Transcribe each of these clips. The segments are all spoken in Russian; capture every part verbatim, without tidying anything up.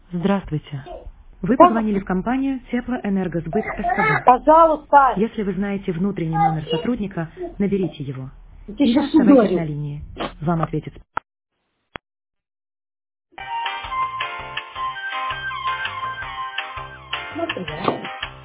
Здравствуйте. Вы позвонили в компанию Теплоэнергосбыт СКБ. Пожалуйста, Если вы знаете внутренний номер сотрудника, наберите его. я тебе Или сейчас оставайтесь на ударю. линии. Вам ответит. Смотри, а.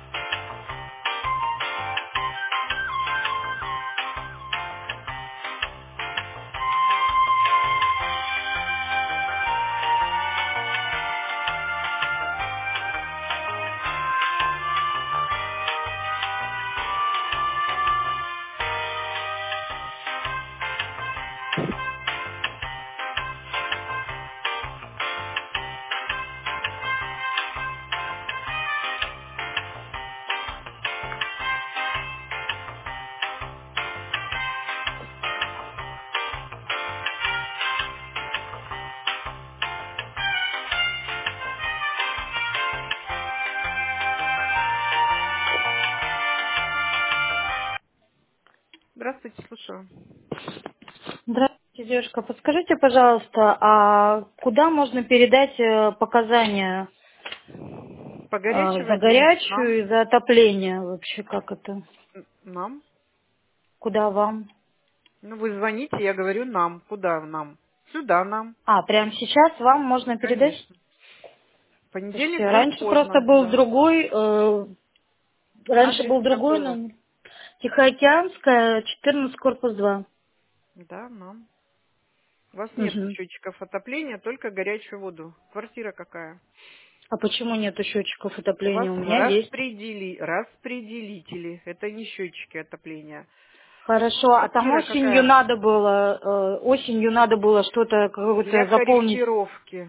Здравствуйте, слушаю. Здравствуйте, девушка. Подскажите, пожалуйста, а куда можно передать э, показания По э, горячей за воде нам, горячую и за отопление? Вообще, как это? нам. Куда вам? Ну, вы звоните, я говорю нам. Куда нам? Сюда нам, А, прямо сейчас вам можно передать? конечно. Слушайте, Понедельник будет раньше просто поздно, был да. другой, э, раньше Адрес был другой какой у вас? номер. Тихоокеанская, четырнадцать, корпус два. Да, нам. У вас нет Угу. счетчиков отопления, только горячую воду. Квартира какая? А почему нету счетчиков У вас отопления? У меня есть. распредели... распределители. Это не счетчики отопления. Хорошо, а там Квартира осенью какая? надо было, э, осенью надо было что-то Для какое-то заполнить. корректировки.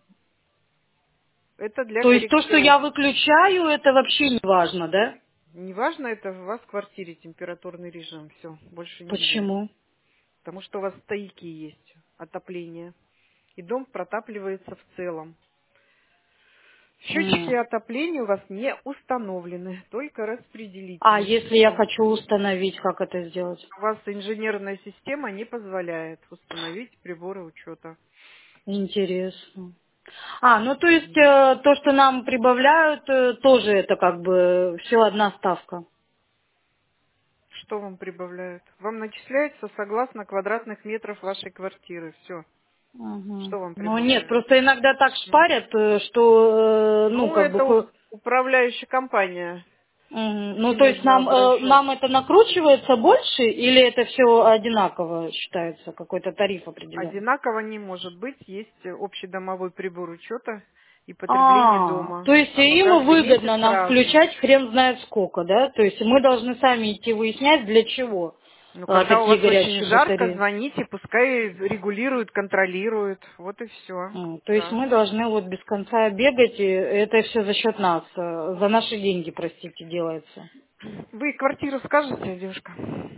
Это для То есть то, что я корректировки. выключаю, это вообще не важно, да? Неважно, это у вас в квартире температурный режим. Все, больше нигде. Почему? Потому что у вас стояки есть, отопление. И дом протапливается в целом. Счетчики М. отопления у вас не установлены, только А распределители. если я Все. хочу установить, как это сделать? У вас инженерная система не позволяет установить приборы учета. Интересно. А, ну то есть э, то, что нам прибавляют, э, тоже это как бы все одна ставка. Что вам прибавляют? Вам начисляется согласно квадратных метров вашей квартиры. Все. Мгм. Что вам Ну нет, прибавляют? просто иногда так шпарят, э, что, э, ну Ну, как бы это у- ко- управляющая компания. Мгм. Ну, К то ним есть нужно нам, э, нам обращаться. это накручивается больше или это все одинаково считается, какой-то тариф определенный? Одинаково не может быть. Есть общедомовой прибор учета и потребление А, дома. то есть Оно им каждый месяц выгодно нам разное. включать хрен знает сколько, да? То есть мы должны сами идти выяснять, для чего Ну, э, когда у такие вас очень горячие жарко, батареи. звоните, пускай регулируют, контролируют. Вот и все. М, То есть Да. мы должны вот без конца бегать, и это все за счет нас, э, за наши деньги, простите, делается. Вы квартиру скажете, девушка?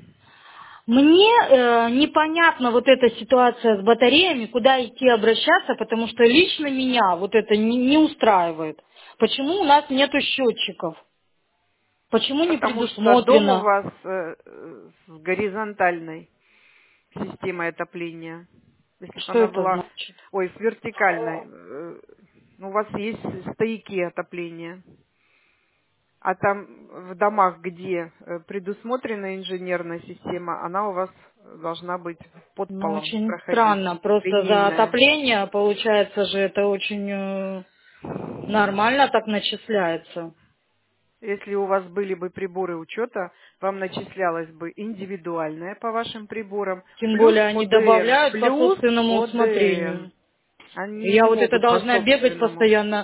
Мне э, непонятна вот эта ситуация с батареями, куда идти обращаться, потому что лично меня вот это не, не устраивает. Почему у нас нету счетчиков? Почему не Потому что дом у предусмотрено? вас э, э, с горизонтальной системой отопления. Если бы Что она это была, значит? ой, с вертикальной, э, ну, у вас есть стояки отопления. А там в домах, где э, предусмотрена инженерная система, она у вас должна быть под Ну, полом очень проходить, странно. Просто за линейная. отопление, получается же, это очень э, нормально так начисляется. Если у вас были бы приборы учета, вам начислялось бы индивидуальное по вашим приборам, Тем плюс более они О Д Н, добавляют по плюс собственному О Д Н. усмотрению. И Они я не вот это могут по должна бегать собственному. постоянно.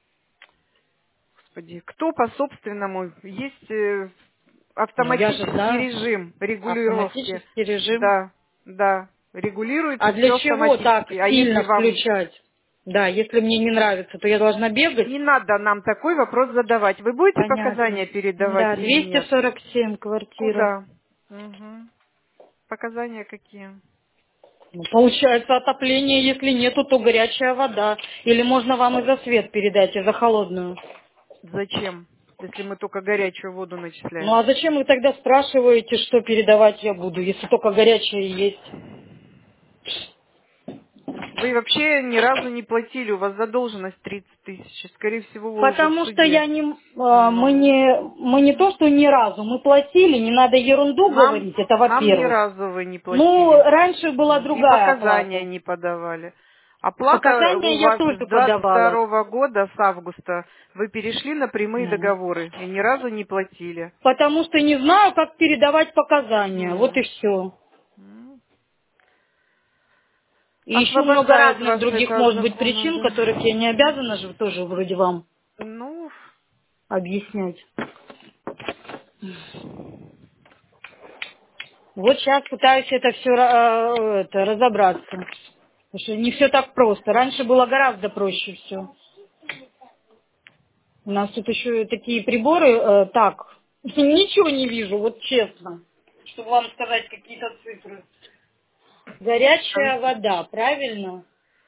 Господи, кто по собственному? Есть э, Ну, я же автоматический знаю. режим регулировки. Автоматический режим. Да, да, регулируется А для все чего так автоматически. А если сильно вам включать? Да, если мне не нравится, то я должна бегать. не надо нам такой вопрос задавать, вы будете Понятно. показания передавать Да, или двести нет? сорок семь квартира. Куда? Мгм. Показания какие? Ну, получается отопление, если нету, то горячая вода. Или можно вам и за свет передать, и за холодную. Зачем? Если мы только горячую воду Ну начисляем. а зачем вы тогда спрашиваете, что передавать я буду, если только горячая есть? Вы вообще ни разу не платили, у вас задолженность тридцать тысяч. Скорее всего, вы Потому уже в что суде. я не, а, мы Ну. не, мы не то, что ни разу, мы платили, не надо ерунду Нам, говорить, это нам ни во-первых. разу вы не Ну, платили. раньше была И другая показания оплата. не подавали. Оплата Показания у я вас с тоже двадцать подавала. второго года, с августа, вы перешли на прямые Ну. договоры и ни разу не платили. Потому что не знаю, как передавать показания. Вот и М. все. М. И еще много Освобождает разных вас других, это от может быть, закона, причин, да. которых я не обязана же тоже вроде вам Ну, объяснять. Вот сейчас пытаюсь это все это, разобраться. Потому что не все так просто. Раньше было гораздо проще все. У нас тут еще такие приборы, э, так, ничего не вижу, вот честно. Чтобы вам сказать какие-то цифры. Горячая вода, правильно?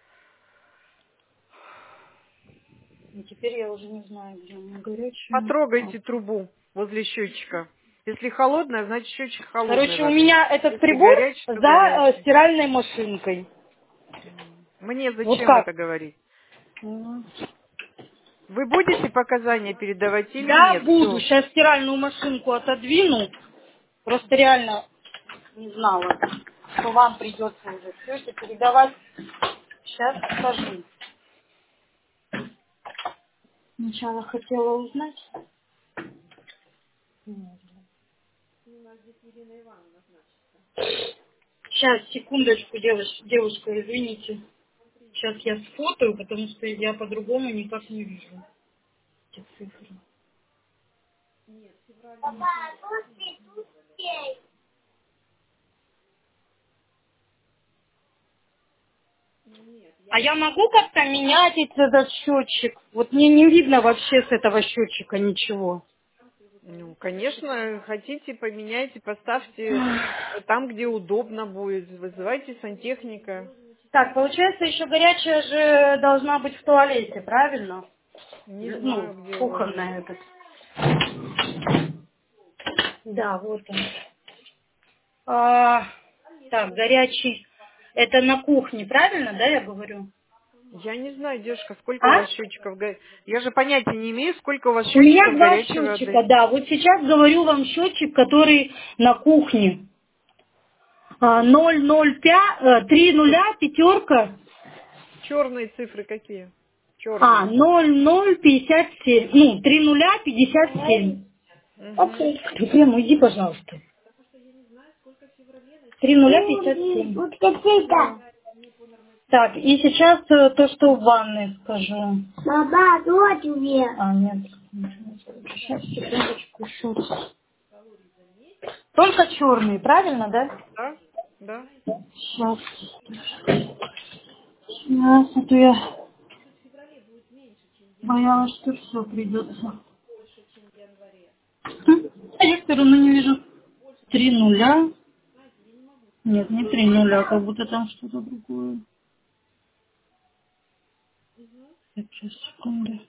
И теперь я уже не знаю, где у меня горячая. А. потрогайте трубу возле счетчика. Если холодная, значит счетчик холодной Короче, у воды. меня этот Если прибор горячий, то за э, горячий. стиральной машинкой. Мне Вот зачем как? это говорить? Мгм. Вы будете показания передавать или Да, нет? буду. Все. Сейчас стиральную машинку отодвину. Просто реально не знала, что вам придется уже все это передавать. Сейчас скажу. Сначала хотела узнать. Сейчас, секундочку, девушка, девушка, извините. Сейчас я сфотаю, потому что я по-другому никак не вижу эти цифры. А я могу как-то менять этот счетчик? Вот мне не видно вообще с этого счетчика ничего. Ну, конечно, хотите, поменяйте, поставьте там, где удобно будет. Вызывайте сантехника. Так, получается, еще горячая же должна быть в туалете, правильно? Не Ну, знаю, где у вас. кухонная этот. Да, вот он. А, так, горячий. Это на кухне, правильно, да, я говорю? Я не знаю, девушка, сколько у А? вас счетчиков. го- Я же понятия не имею, сколько у вас У меня счетчиков два горячей счетчика, воды. да. Вот сейчас говорю вам счетчик, который на кухне. А, ноль ноль пять, э, три нуля, пятерка. Черные цифры какие? А, Черные. ноль ноль пятьдесят семь. Ну, три нуля пятьдесят семь. Угу. Окей. Ты прямо уйди, пожалуйста. Три нуля пятьдесят семь. Вот какие-то. Да. Так, и сейчас э, то, что в ванной скажу. Мама, вот тебе. А, нет. Сейчас, секундочку, еще раз. Только черные, правильно, да? Да? Да. Сейчас. Сейчас, а то я боялась, что все придется. Хм, а я все равно не вижу. Три нуля. Нет, не три нуля, как будто там что-то другое. Так, сейчас, секунду.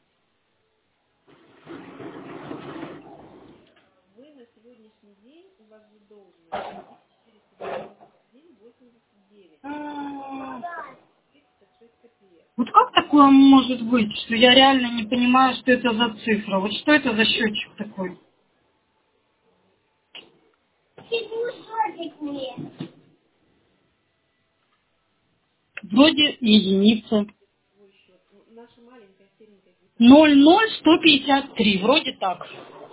А, Вот как такое может быть, что я реально не понимаю, что это за цифра? Вот что это за счетчик такой? Вроде единица. Ноль ноль сто пятьдесят три, вроде так.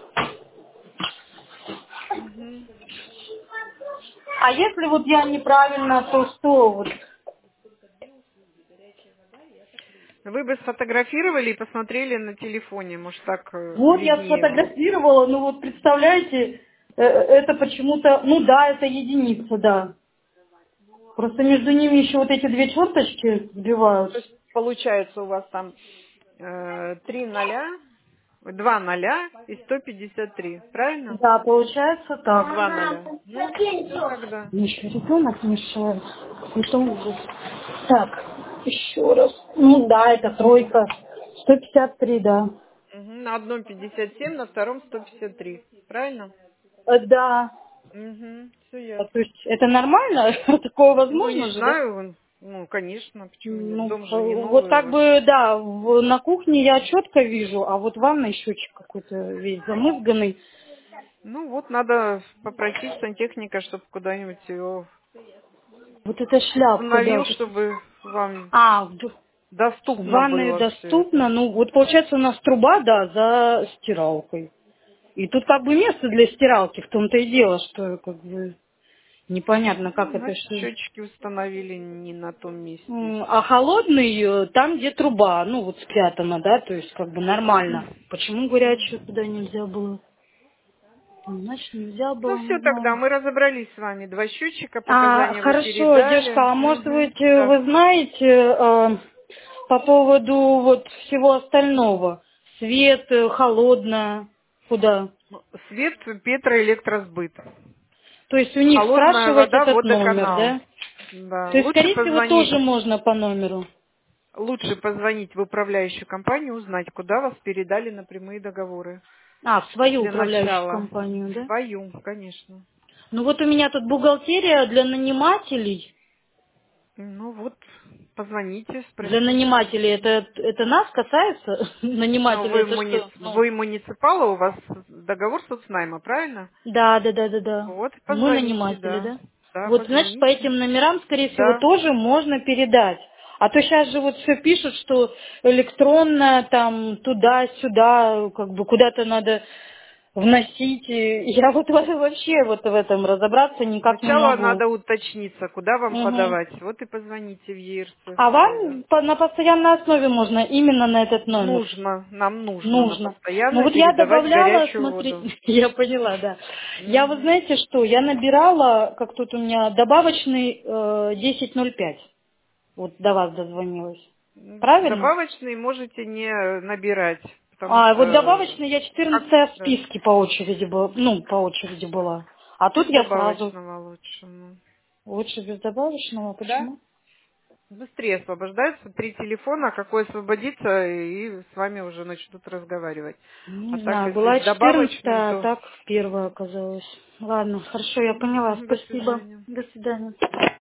Угу. А если вот я неправильно, то что? Вот, Вы бы сфотографировали и посмотрели на телефоне, может так э, вот я виднее будет. сфотографировала, ну вот представляете, э, это почему-то, ну да, это единица, да. Просто между ними еще вот эти две черточки сбивают. То есть получается у вас там э, три ноля, два ноля и сто пятьдесят три, правильно? Да, получается так. Два ноля. Ну, все тогда. Мне еще ребенок мешает. Это ужас. Так, еще раз. Ну да, это тройка. сто пятьдесят три, да. Угу. На одном пятьдесят семь, на втором сто пятьдесят три, правильно? Э, Да. Угу. Все А, То ясно. есть это нормально? Такое Ну, не возможно же, да? знаю, Ну, конечно, почему нет? Ну, Дом же не э, вот новый у как вас. бы, да, в- на кухне я четко вижу, а вот в ванной счетчик какой-то весь замызганный. Ну, вот надо попросить сантехника, чтобы куда-нибудь его Вот эта шляпка, да. установил, вот. чтобы вам А, в, д- в доступно ванной было все доступно. это. Ну, вот получается у нас труба, да, за стиралкой. И тут как бы место для стиралки, в том-то и дело, что как бы непонятно, Ну, как это значит, что. счетчики установили не на том месте. М, А холодный э, там, где труба, ну вот спрятана, да, то есть как бы нормально. Почему горячую туда нельзя было? Ну, значит, нельзя Ну, было, все не тогда, знаю. мы разобрались с вами. Два счетчика, А, показания вы хорошо, передали. девушка, а может Мгм, быть, э, да. вы знаете, э, по поводу вот всего остального? Свет, э, холодно, куда? Свет, Петра, электросбыт. То есть у них Холодная спрашивать вода, этот номер, водоканал. да? Да. То есть, Лучше скорее всего, позвонить, тоже можно по номеру. лучше позвонить в управляющую компанию, узнать, куда вас передали на прямые договоры. А, в свою Для управляющую начала. компанию, да? Свою, конечно. Ну вот у меня тут бухгалтерия для нанимателей. Ну вот, позвоните, Для спросите. нанимателей это, это нас касается? Но Наниматели вы, это муниц... что? Ну, вы муниципалы, у вас договор соцнайма, правильно? да, да, да, да, да. Вот, Мы позвоните, наниматели, да. да? Да, Вот, значит, по позвоните. этим номерам, скорее всего, Да. тоже можно передать. А то сейчас же вот все пишут, что электронно, там, туда-сюда, как бы куда-то надо вносить. И я вот вообще вот в этом разобраться никак не Сначала могу. надо уточниться, куда вам Мгм. подавать. Вот и позвоните в ЕРЦ А сразу. вам по- на постоянной основе можно именно на этот номер? Нужно, нам нужно на Нужно. Ну постоянно вот я передавать добавляла, горячую воду. смотрите, я поняла, да. Я вот Мгм. знаете что, я набирала, как тут у меня, добавочный э, десять ноль пять. Вот до вас дозвонилась. Правильно? Добавочные можете не набирать, потому А, вот что добавочный я как четырнадцатая в да, списке по очереди была, ну, по очереди была. А тут без я сразу. добавочного лучше. Ну. Лучше без добавочного, Да? почему? Быстрее освобождаются три телефона, какой освободится, и с вами уже начнут разговаривать. А Не так, знаю, если была с добавочным, четырнадцатая, а то так первая оказалась. Ладно, хорошо, я поняла, до спасибо. свидания. До свидания.